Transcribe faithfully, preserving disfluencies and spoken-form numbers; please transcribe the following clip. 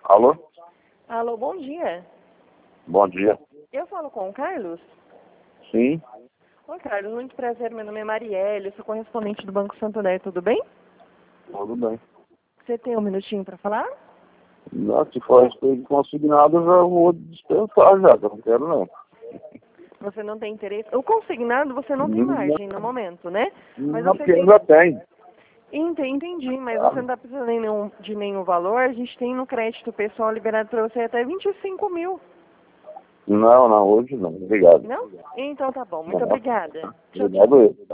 Alô? Alô, bom dia. Bom dia. Eu falo com o Carlos? Sim, Oi, Carlos, muito prazer. Meu nome é Marielle, eu sou correspondente do Banco Santander, tudo bem? tudo bem. Você tem um minutinho para falar? Não, se for a respeito de consignado, eu já vou dispensar já, que eu não quero não. Você não tem interesse? O consignado você não tem margem no momento, né? Mas Não, você porque tem... ainda tem. Ent- Entendi, mas Tá? você não está precisando de nenhum, de nenhum valor. A gente tem no crédito pessoal liberado para você até vinte e cinco mil. Não, não, hoje não. Obrigado. Não? Então tá bom. Muito Não. obrigada. Tchau, tchau. Obrigado eu.